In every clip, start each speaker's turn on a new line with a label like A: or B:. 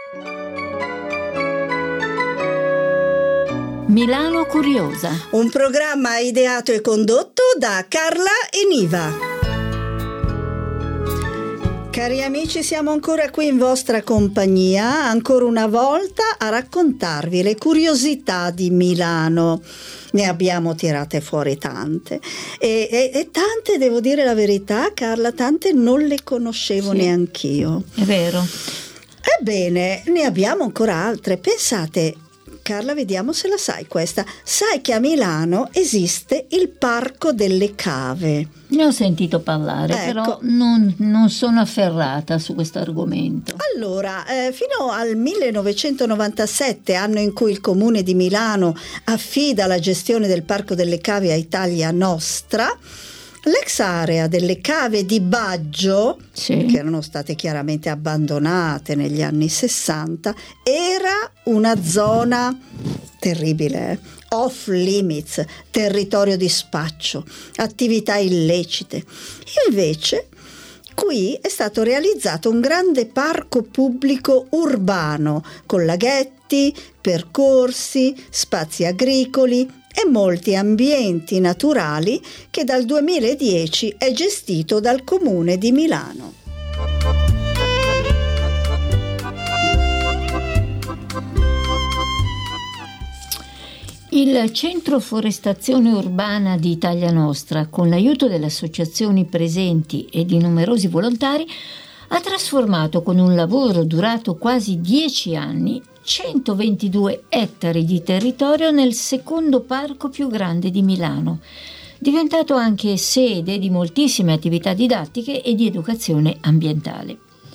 A: Milano Curiosa,
B: un programma ideato e condotto da Carla e Niva. Cari amici, siamo ancora qui in vostra compagnia, ancora una volta a raccontarvi le curiosità di Milano. Ne abbiamo tirate fuori tante e tante, devo dire la verità, Carla, tante non le conoscevo neanch'io.
A: È vero.
B: Ebbene, ne abbiamo ancora altre. Pensate, Carla, vediamo se la sai questa. Sai che a Milano esiste il Parco delle Cave?
A: Ne ho sentito parlare, però non sono afferrata su questo argomento.
B: Allora, fino al 1997, anno in cui il Comune di Milano affida la gestione del Parco delle Cave a Italia Nostra, l'ex area delle cave di Baggio, che erano state chiaramente abbandonate negli anni 60, era una zona terribile, off limits, territorio di spaccio, attività illecite. Invece qui è stato realizzato un grande parco pubblico urbano con laghetti, percorsi, spazi agricoli e molti ambienti naturali che dal 2010 è gestito dal Comune di Milano.
A: Il Centro Forestazione Urbana di Italia Nostra, con l'aiuto delle associazioni presenti e di numerosi volontari, ha trasformato con un lavoro durato quasi 10 anni 122 ettari di territorio nel secondo parco più grande di Milano, diventato anche sede di moltissime attività didattiche e di educazione ambientale.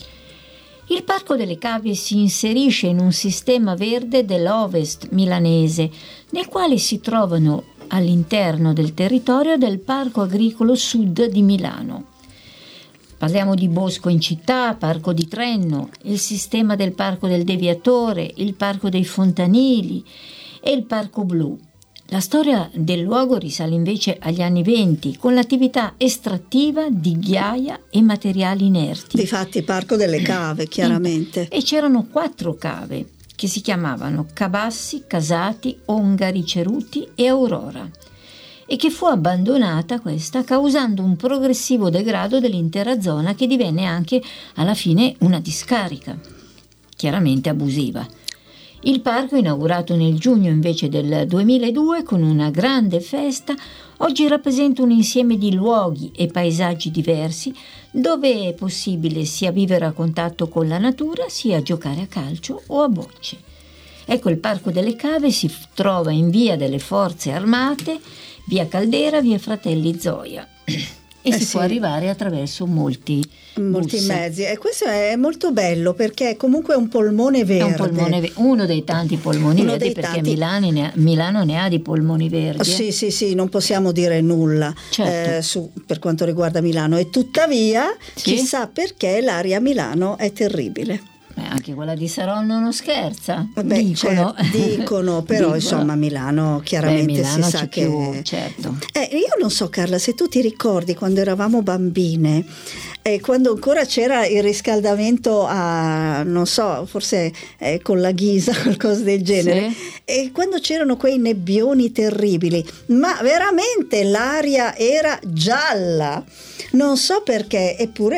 A: Il Parco delle Cave si inserisce in un sistema verde dell'Ovest milanese, nel quale si trovano all'interno del territorio del Parco Agricolo Sud di Milano. Parliamo di Bosco in Città, Parco di Trenno, il sistema del Parco del Deviatore, il Parco dei Fontanili e il Parco Blu. La storia del luogo risale invece agli anni '20, con l'attività estrattiva di ghiaia e materiali inerti.
B: Difatti Parco delle Cave, chiaramente.
A: E c'erano 4 cave che si chiamavano Cabassi, Casati, Ongari, Ceruti e Aurora, e che fu abbandonata questa causando un progressivo degrado dell'intera zona che divenne anche alla fine una discarica, chiaramente abusiva. Il parco, inaugurato nel giugno invece del 2002 con una grande festa, oggi rappresenta un insieme di luoghi e paesaggi diversi dove è possibile sia vivere a contatto con la natura sia giocare a calcio o a bocce. Ecco, il Parco delle Cave si trova in via delle Forze Armate, via Caldera, via Fratelli Zoia. E si può arrivare attraverso molti
B: mezzi, e questo è molto bello perché è comunque un polmone verde.
A: È un polmone uno dei tanti polmoni verdi, perché Milano ne ha di polmoni verdi.
B: Sì, non possiamo dire nulla,
A: certo.
B: Per quanto riguarda Milano, e tuttavia chissà perché l'aria a Milano è terribile.
A: Anche quella di Saronno non scherza,
B: dicono però insomma Milano chiaramente
A: Milano
B: si sa che
A: certo.
B: Io non so, Carla, se tu ti ricordi quando eravamo bambine, quando ancora c'era il riscaldamento a, non so, forse con la ghisa, qualcosa del genere, e quando c'erano quei nebbioni terribili, ma veramente l'aria era gialla, non so perché,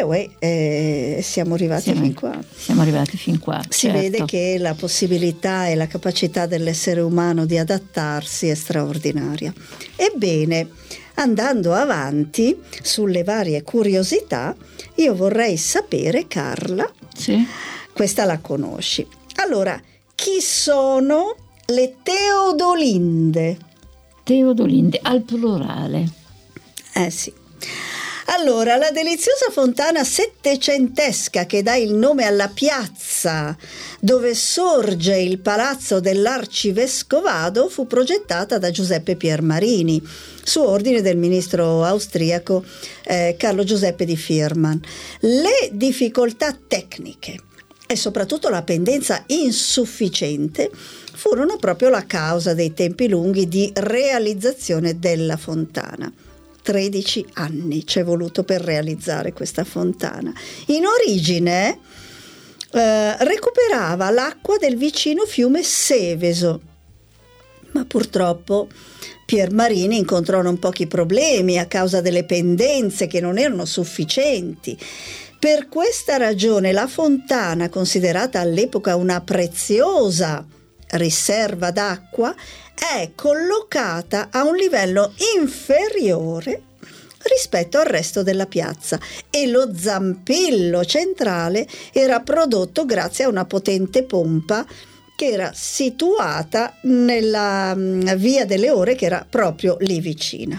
B: eppure siamo arrivati fin qua.
A: Siamo arrivati fin qua.
B: Si vede che la possibilità e la capacità dell'essere umano di adattarsi è straordinaria. Ebbene, andando avanti sulle varie curiosità, io vorrei sapere, Carla, questa la conosci. Allora, chi sono le Teodolinde?
A: Teodolinde, al plurale.
B: Sì. Allora, la deliziosa fontana settecentesca che dà il nome alla piazza dove sorge il palazzo dell'Arcivescovado fu progettata da Giuseppe Piermarini su ordine del ministro austriaco Carlo Giuseppe di Firman. Le difficoltà tecniche e soprattutto la pendenza insufficiente furono proprio la causa dei tempi lunghi di realizzazione della fontana. 13 anni ci è voluto per realizzare questa fontana. In origine recuperava l'acqua del vicino fiume Seveso, ma purtroppo Pier Marini incontrò non pochi problemi a causa delle pendenze che non erano sufficienti. Per questa ragione la fontana, considerata all'epoca una preziosa riserva d'acqua, è collocata a un livello inferiore rispetto al resto della piazza e lo zampillo centrale era prodotto grazie a una potente pompa che era situata nella Via delle Ore, che era proprio lì vicina.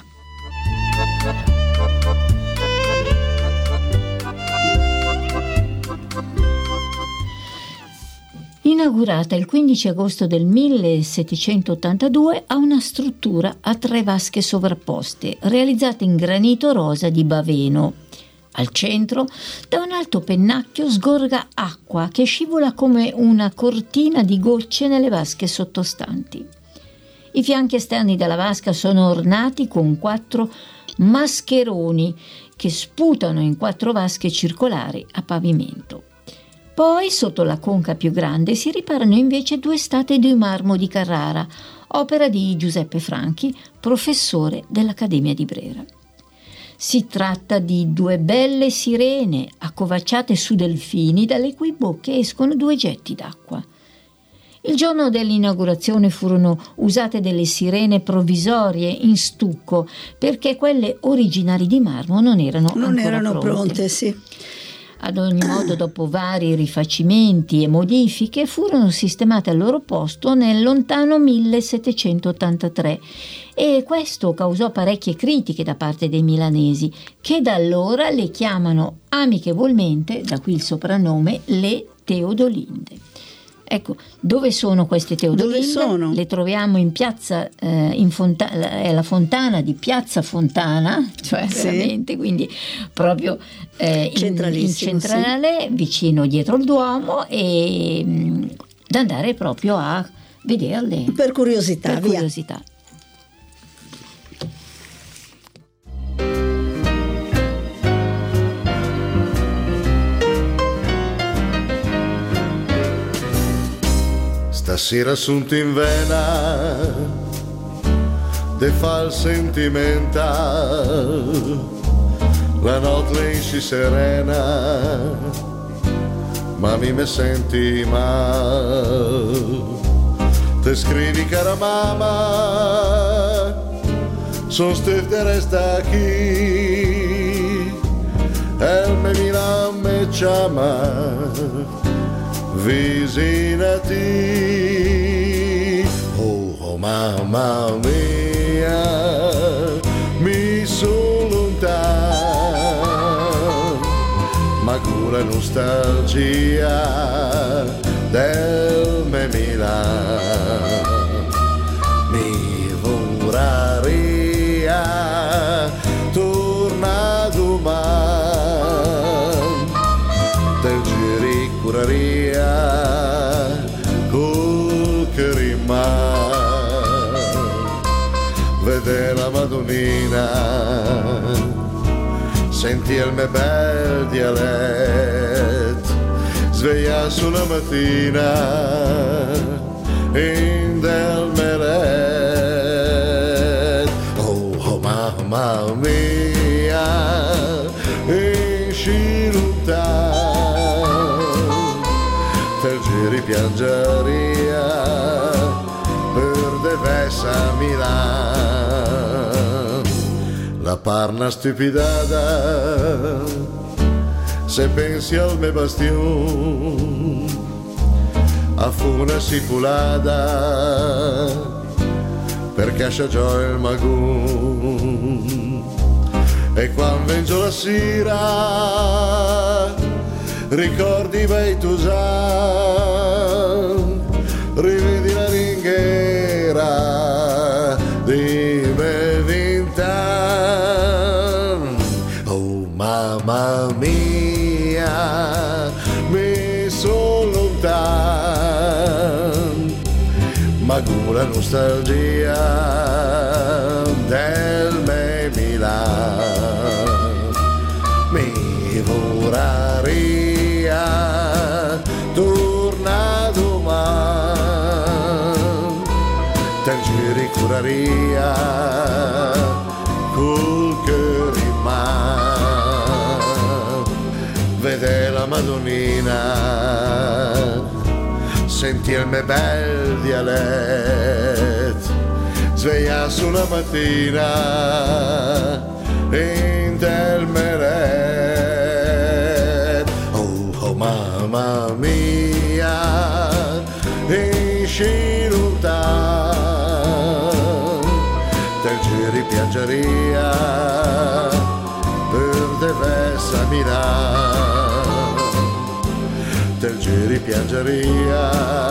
A: Inaugurata il 15 agosto del 1782, ha una struttura a 3 vasche sovrapposte, realizzate in granito rosa di Baveno. Al centro, da un alto pennacchio, sgorga acqua che scivola come una cortina di gocce nelle vasche sottostanti. I fianchi esterni della vasca sono ornati con 4 mascheroni che sputano in 4 vasche circolari a pavimento. Poi, sotto la conca più grande, si riparano invece 2 statue di marmo di Carrara, opera di Giuseppe Franchi, professore dell'Accademia di Brera. Si tratta di 2 belle sirene accovacciate su delfini, dalle cui bocche escono 2 getti d'acqua. Il giorno dell'inaugurazione furono usate delle sirene provvisorie in stucco, perché quelle originali di marmo non erano pronte.
B: Sì.
A: Ad ogni modo, dopo vari rifacimenti e modifiche, furono sistemate al loro posto nel lontano 1783 e questo causò parecchie critiche da parte dei milanesi, che da allora le chiamano amichevolmente, da qui il soprannome, le Teodolinde. Ecco, dove sono queste Teodolinde?
B: Dove sono?
A: Le troviamo in piazza, è la fontana di Piazza Fontana, cioè veramente, quindi proprio in centrale, sì, vicino dietro il Duomo, e da andare proprio a vederle.
B: Per curiosità, via.
C: Stasera sunt in vena de fal sentimental, la notte si serena, ma mi senti mal. Te scrivi cara mamma, son stif de resta qui, el me mira me chama, vicinati. Oh mamma mia, mi son lontan, ma con la nostalgia del me Milan mi vorraria torna domani, te giri curaria col che rimane, vede la Madonnina, senti il mio bel dialetto, sveglia sulla mattina in del meret. Oh mamma mia, esci lontano, te giri piangeria per devessa a Milano. La parna stupidata, se pensi al mio bastion, a fune sipulada, perché c'è già il magun. E quando vengo la sera, ricordi bei tu già, rivedi la ringhiera di me vint'anni. Oh mamma mia, mi son lontan, ma con la nostalgia del me Milan mi vorraria del giri curaria col che rimane, vede la Madonnina, senti il mio bel dialetto, svegliarsi una mattina in del meret, oh mamma mia, esci lontano, del giri piangeria per devessa Milano, del giri piangeria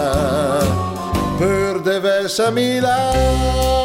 C: per devessa Milano.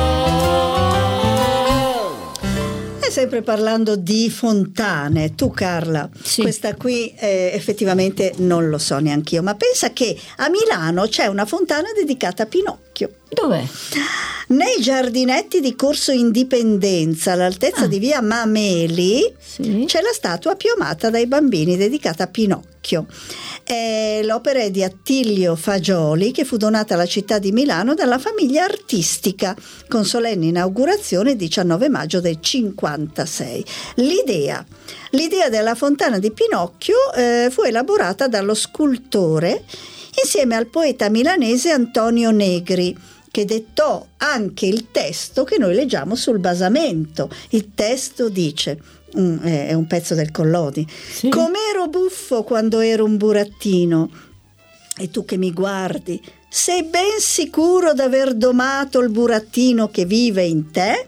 B: Sempre parlando di fontane, tu Carla,
A: sì.
B: Questa qui effettivamente non lo so neanch'io, ma pensa che a Milano c'è una fontana dedicata a Pinocchio.
A: Dov'è?
B: Nei giardinetti di Corso Indipendenza, all'altezza di via Mameli,
A: sì.
B: C'è la statua piomata dai bambini dedicata a Pinocchio. L'opera è di Attilio Fagioli, che fu donata alla città di Milano dalla famiglia artistica, con solenne inaugurazione il 19 maggio del 56. L'idea della fontana di Pinocchio fu elaborata dallo scultore insieme al poeta milanese Antonio Negri, che dettò anche il testo che noi leggiamo sul basamento. Il testo dice, è un pezzo del Collodi, sì. Com'ero buffo quando ero un burattino, e tu che mi guardi, sei ben sicuro d'aver domato il burattino che vive in te?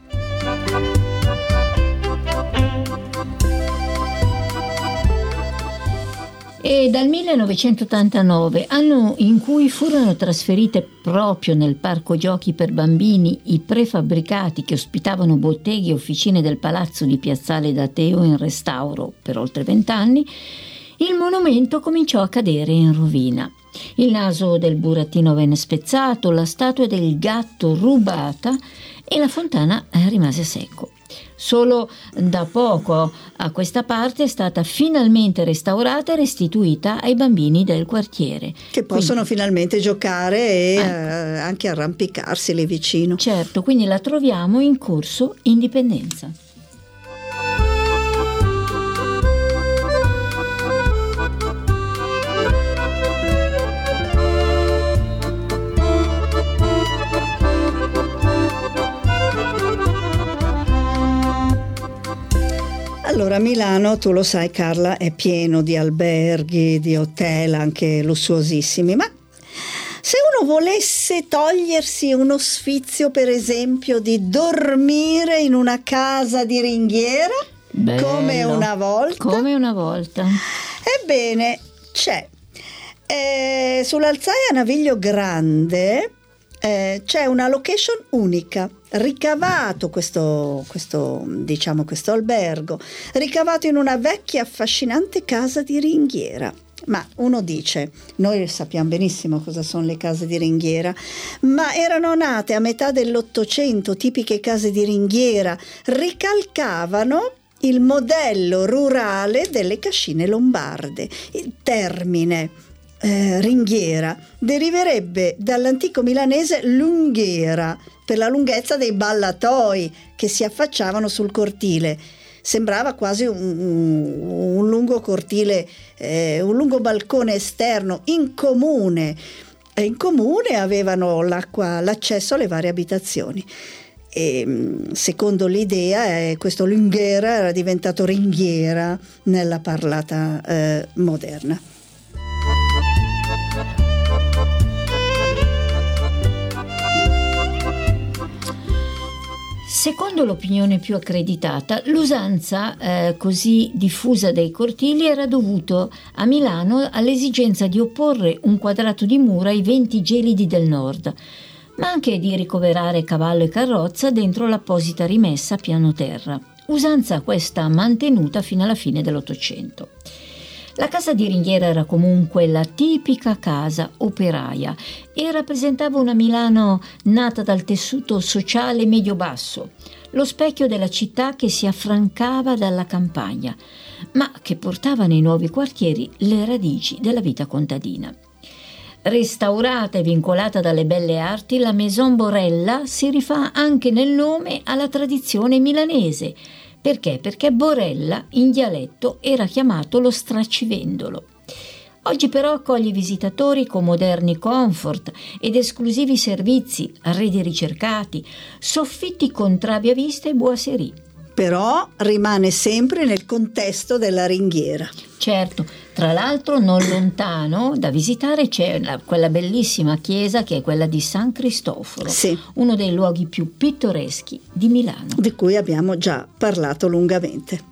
A: E dal 1989, anno in cui furono trasferite proprio nel parco giochi per bambini i prefabbricati che ospitavano botteghe e officine del palazzo di Piazzale d'Ateo in restauro per oltre 20 anni, il monumento cominciò a cadere in rovina. Il naso del burattino venne spezzato, la statua del gatto rubata e la fontana rimase a secco. Solo da poco a questa parte è stata finalmente restaurata e restituita ai bambini del quartiere.
B: Che possono finalmente giocare e anche arrampicarsi lì vicino.
A: Certo, quindi la troviamo in Corso Indipendenza.
B: Allora, Milano, tu lo sai Carla, è pieno di alberghi, di hotel anche lussuosissimi, ma se uno volesse togliersi uno sfizio, per esempio, di dormire in una casa di ringhiera,
A: bello,
B: come una volta, ebbene c'è sull'Alzaia Naviglio Grande c'è una location unica, ricavato questo albergo, ricavato in una vecchia affascinante casa di ringhiera. Ma uno dice, noi sappiamo benissimo cosa sono le case di ringhiera, ma erano nate a metà dell'Ottocento, tipiche case di ringhiera, ricalcavano il modello rurale delle cascine lombarde. Il termine ringhiera deriverebbe dall'antico milanese lunghera, per la lunghezza dei ballatoi che si affacciavano sul cortile. Sembrava quasi un lungo cortile, un lungo balcone esterno in comune. E in comune avevano l'accesso alle varie abitazioni. E secondo l'idea questo lunghera era diventato ringhiera nella parlata moderna.
A: Secondo l'opinione più accreditata, l'usanza così diffusa dei cortili era dovuto a Milano all'esigenza di opporre un quadrato di mura ai venti gelidi del nord, ma anche di ricoverare cavallo e carrozza dentro l'apposita rimessa a piano terra, usanza questa mantenuta fino alla fine dell'Ottocento. La casa di ringhiera era comunque la tipica casa operaia e rappresentava una Milano nata dal tessuto sociale medio-basso, lo specchio della città che si affrancava dalla campagna, ma che portava nei nuovi quartieri le radici della vita contadina. Restaurata e vincolata dalle belle arti, la Maison Borella si rifà anche nel nome alla tradizione milanese. Perché? Perché Borella in dialetto era chiamato lo stracivendolo. Oggi però accoglie visitatori con moderni comfort ed esclusivi servizi, arredi ricercati, soffitti con travi a vista e boiserie.
B: Però rimane sempre nel contesto della ringhiera.
A: Certo, tra l'altro non lontano da visitare c'è quella bellissima chiesa che è quella di San Cristoforo,
B: sì,
A: uno dei luoghi più pittoreschi di Milano,
B: di cui abbiamo già parlato lungamente.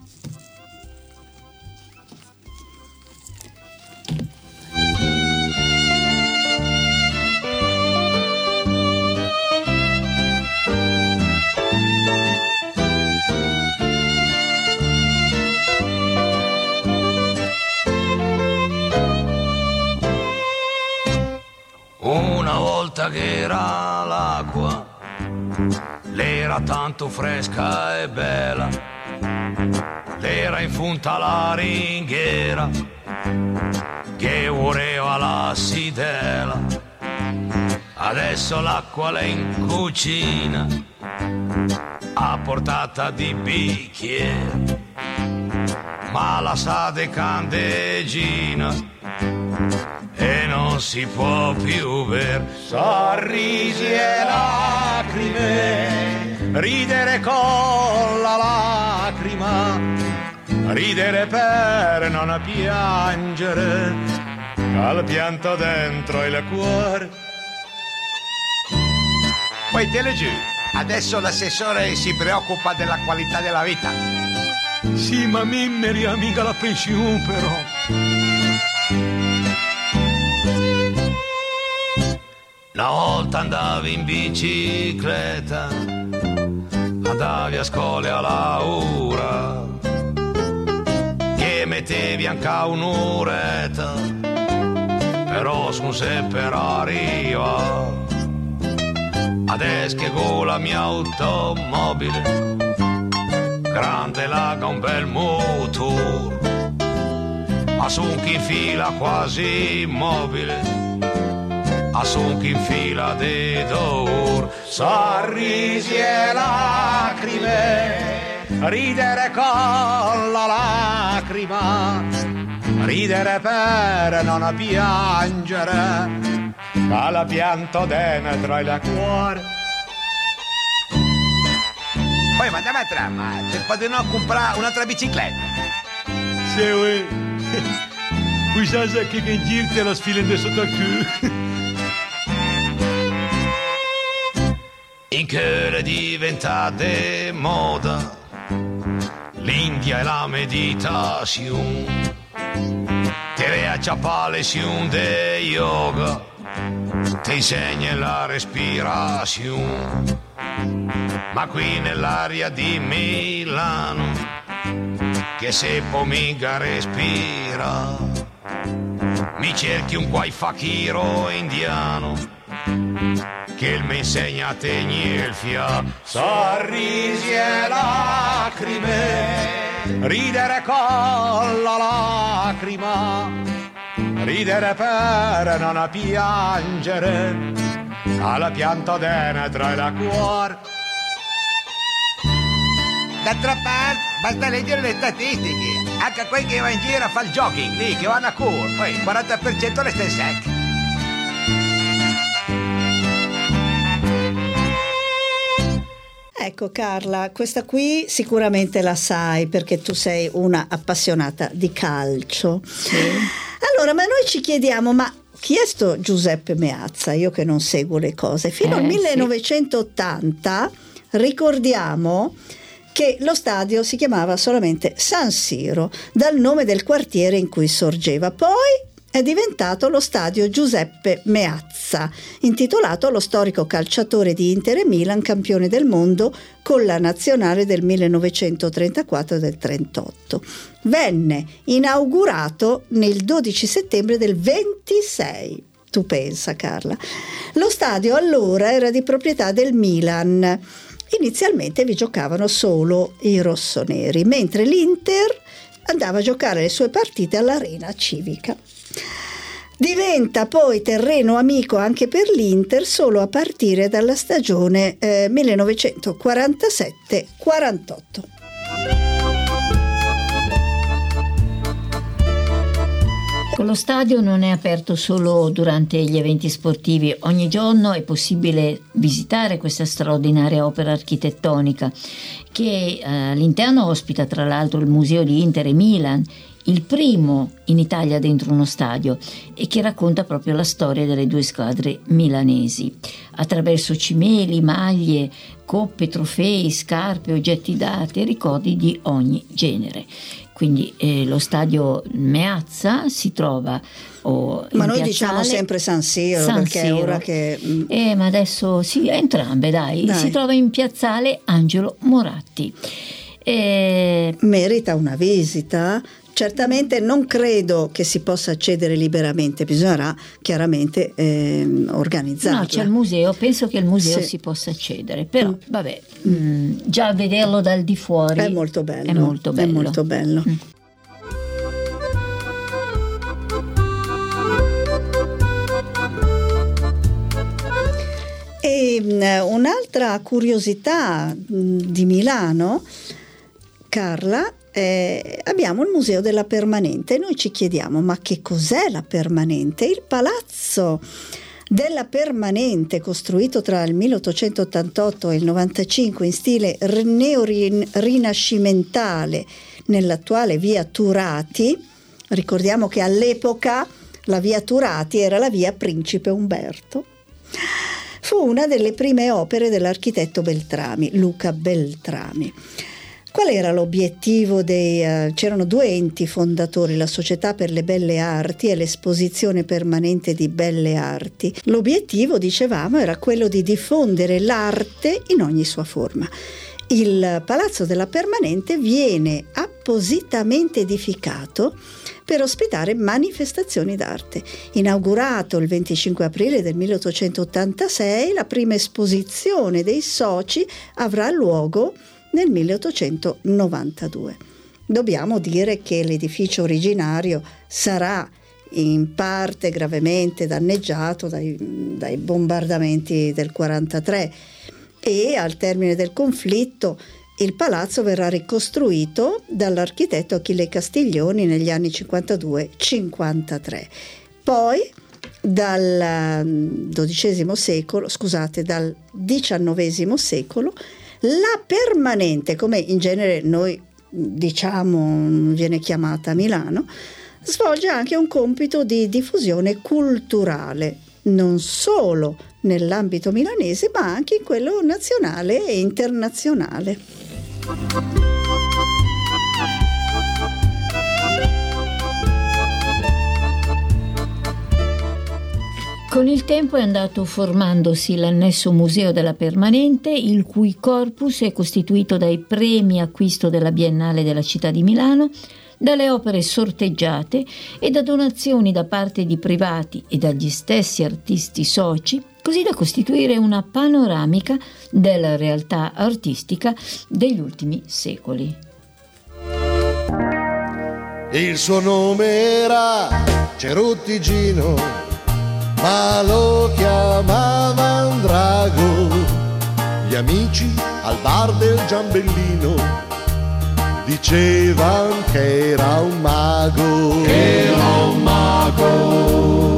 D: Una volta che era l'acqua, l'era tanto fresca e bella, l'era in funta alla ringhiera, che voleva la sidela. Adesso l'acqua l'è in cucina, a portata di bicchiere, ma la sa de candeggina e non si può più ver. Sorrisi e lacrime, ridere con la lacrima, ridere per non piangere, al pianto dentro il cuore.
E: Poi te le giù, adesso l'assessore si preoccupa della qualità della vita.
D: Sì, ma mi amica la pensione però. Una volta andavi in bicicletta, andavi a scuola a Laura, che mettevi anche un'oretta, però non sempre arriva. Adesso che con la mia automobile, grande laga un bel motore, ma son chi in fila quasi immobile, son chi in fila di d'or. Sorrisi e lacrime, ridere con la lacrima, ridere per non piangere, alla pianto dentro il cuore.
E: Poi ma andiamo a trama, se potete non comprare un'altra bicicletta.
D: Sì, oui. Qui sa che in giro te la sfilano sotto il culo. In che è diventata moda l'India e la meditazione, te le acciappa lezioni di yoga, ti insegna la respirazione. Ma qui nell'aria di Milano, che se può mica respira, mi cerchi un quai fakiro indiano, che mi insegna a tegnere il fia. Sorrisi e lacrime, ridere con la lacrima, ridere per non piangere, alla pianta dentro il cuore.
E: D'altra parte basta leggere le statistiche, anche quelli che vanno in giro a fare il jogging lì, che vanno a correre, poi il 40% resta in secco.
B: Ecco Carla, questa qui sicuramente la sai perché tu sei una appassionata di calcio.
A: Sì.
B: Allora, ma noi ci chiediamo, ma chi è sto Giuseppe Meazza? Io che non seguo le cose. Fino al 1980 ricordiamo che lo stadio si chiamava solamente San Siro, dal nome del quartiere in cui sorgeva. Poi è diventato lo stadio Giuseppe Meazza, intitolato allo storico calciatore di Inter e Milan, campione del mondo con la nazionale del 1934 e del 38. Venne inaugurato nel 12 settembre del 26. Tu pensa, Carla. Lo stadio allora era di proprietà del Milan. Inizialmente vi giocavano solo i rossoneri, mentre l'Inter andava a giocare le sue partite all'Arena Civica. Diventa poi terreno amico anche per l'Inter solo a partire dalla stagione 1947-48.
A: Lo stadio non è aperto solo durante gli eventi sportivi, ogni giorno è possibile visitare questa straordinaria opera architettonica che all'interno ospita tra l'altro il Museo di Inter e Milan, il primo in Italia dentro uno stadio, e che racconta proprio la storia delle due squadre milanesi attraverso cimeli, maglie, coppe, trofei, scarpe, oggetti d'arte e ricordi di ogni genere. Quindi lo stadio Meazza si trova
B: ma noi diciamo sempre San Siro, perché è ora che
A: ma adesso sì, entrambe dai. Si trova in piazzale Angelo Moratti.
B: Merita una visita. Certamente non credo che si possa accedere liberamente, bisognerà chiaramente organizzarla.
A: No, c'è il museo, penso che il museo si possa accedere, però vabbè, già vederlo dal di fuori
B: è molto bello.
A: È molto bello.
B: È molto bello. E un'altra curiosità di Milano, Carla, abbiamo il Museo della Permanente. Noi ci chiediamo: ma che cos'è la Permanente? Il palazzo della Permanente, costruito tra il 1888 e il 95 in stile neo-rinascimentale nell'attuale via Turati. Ricordiamo che all'epoca la via Turati era la via Principe Umberto. Fu una delle prime opere dell'architetto Beltrami, Luca Beltrami. Qual era l'obiettivo c'erano due enti fondatori, la Società per le Belle Arti e l'Esposizione Permanente di Belle Arti. L'obiettivo, dicevamo, era quello di diffondere l'arte in ogni sua forma. Il Palazzo della Permanente viene appositamente edificato per ospitare manifestazioni d'arte. Inaugurato il 25 aprile del 1886, la prima esposizione dei soci avrà luogo nel 1892. Dobbiamo dire che l'edificio originario sarà in parte gravemente danneggiato dai bombardamenti del 43 e al termine del conflitto il palazzo verrà ricostruito dall'architetto Achille Castiglioni negli anni 52-53. Poi dal XIX secolo la Permanente, come in genere noi diciamo viene chiamata a Milano, svolge anche un compito di diffusione culturale, non solo nell'ambito milanese ma anche in quello nazionale e internazionale.
A: Con il tempo è andato formandosi l'annesso Museo della Permanente, il cui corpus è costituito dai premi acquisto della Biennale della città di Milano, dalle opere sorteggiate e da donazioni da parte di privati e dagli stessi artisti soci, così da costituire una panoramica della realtà artistica degli ultimi secoli.
C: Il suo nome era Cerutti Gino, ma lo chiamavano Drago. Gli amici al bar del Giambellino dicevano che era un mago. Era un mago.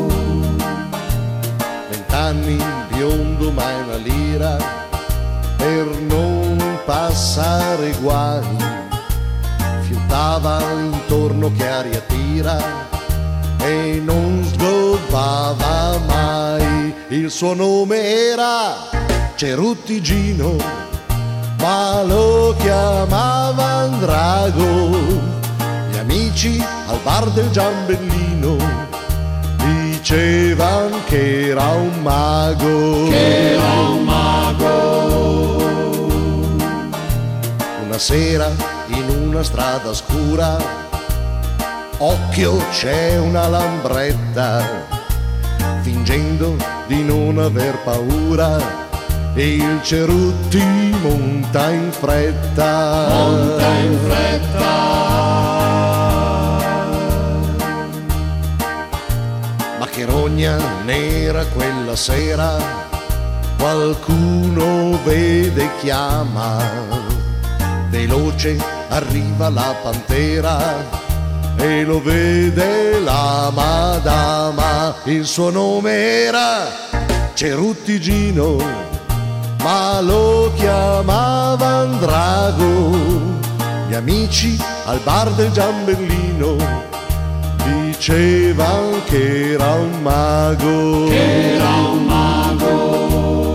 C: 20 anni, biondo ma una lira, per non passare guai, fiutava intorno che aria tira e non sgobbava mai. Il suo nome era Cerutti Gino, ma lo chiamavano Drago. Gli amici al bar del Giambellino dicevano che era un mago. Che era un mago. Una sera in una strada scura, occhio, c'è una lambretta, fingendo di non aver paura, e il Cerutti monta in fretta. Monta in fretta. che rogna nera quella sera, qualcuno vede e chiama, veloce arriva la pantera e lo vede la madama. Il suo nome era Ceruttigino, ma lo chiamavan Drago. Gli amici al bar del Giambellino dicevano che era un mago. Che era un mago.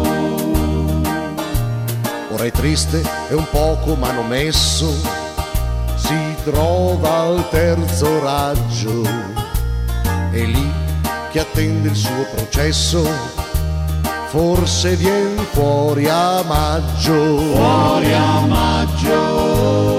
C: Ora è triste e un poco manomesso, si trova al terzo raggio, è lì che attende il suo processo, forse vien fuori a maggio. Fuori a maggio.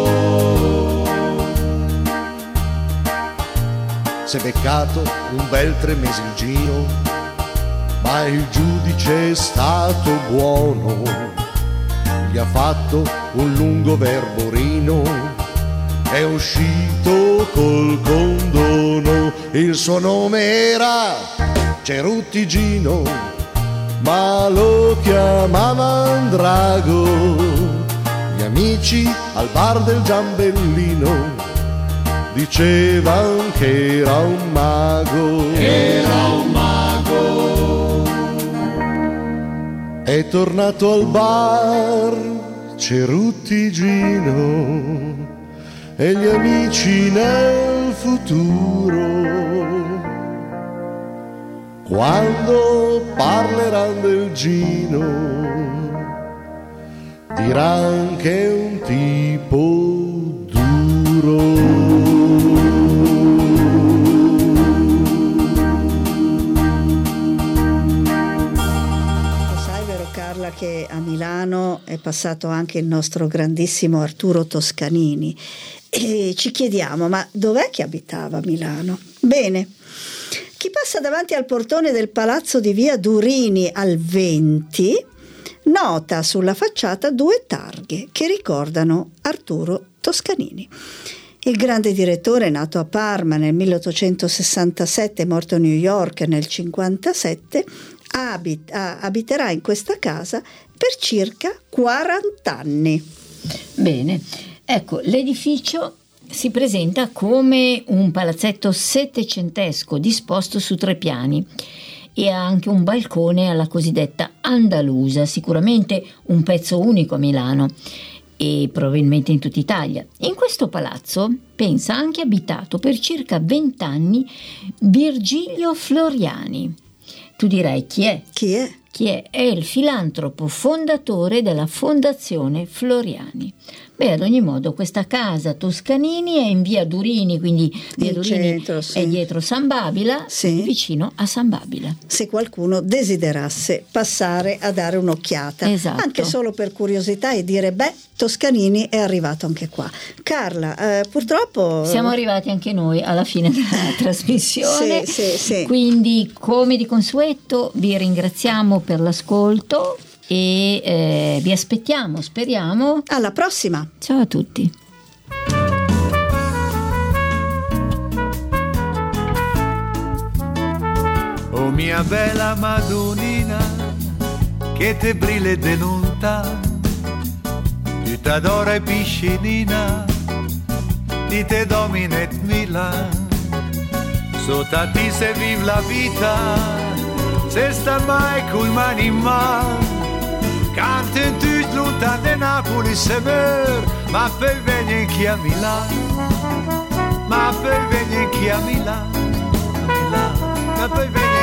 C: S'è beccato un bel 3 mesi il giro, ma il giudice è stato buono, gli ha fatto un lungo verborino, è uscito col condono. Il suo nome era Ceruttigino, ma lo chiamavano Drago. Gli amici al bar del Giambellino dicevano che era un mago. Era un mago. È tornato al bar Ceruttigino e gli amici nel futuro, quando parleranno del Gino, diranno che è un tipo duro.
B: Che a Milano è passato anche il nostro grandissimo Arturo Toscanini e ci chiediamo, ma dov'è che abitava a Milano? Bene, chi passa davanti al portone del palazzo di via Durini al 20 nota sulla facciata 2 targhe che ricordano Arturo Toscanini. Il grande direttore, nato a Parma nel 1867, morto a New York nel 1957, abiterà in questa casa per circa 40 anni.
A: Bene, ecco, l'edificio si presenta come un palazzetto settecentesco disposto su 3 piani e ha anche un balcone alla cosiddetta andalusa, sicuramente un pezzo unico a Milano e probabilmente in tutta Italia. In questo palazzo, pensa, ha anche abitato per circa 20 anni Virgilio Floriani. Tu direi chi è?
B: Chi è?
A: Chi è? È il filantropo fondatore della Fondazione Floriani. Beh, ad ogni modo, questa casa Toscanini è in via Durini, quindi via Durini centro, sì, è dietro San Babila, sì, vicino a San Babila.
B: Se qualcuno desiderasse passare a dare un'occhiata,
A: esatto,
B: anche solo per curiosità e dire, beh, Toscanini è arrivato anche qua. Carla, purtroppo
A: siamo arrivati anche noi alla fine della trasmissione,
B: sì.
A: Quindi, come di consueto, vi ringraziamo per l'ascolto e vi aspettiamo, speriamo.
B: Alla prossima.
A: Ciao a tutti.
F: Oh mia bella Madonnina, che te brille de lontano, tu t'adora e piscinina, ti te domina et Milan, sotto ti se vive la vita, se sta mai col mani in mano. Quand un tuit lontano de Napoli se meur, ma poi viene chi a Milano, ma poi viene chi a Milano, ma poi viene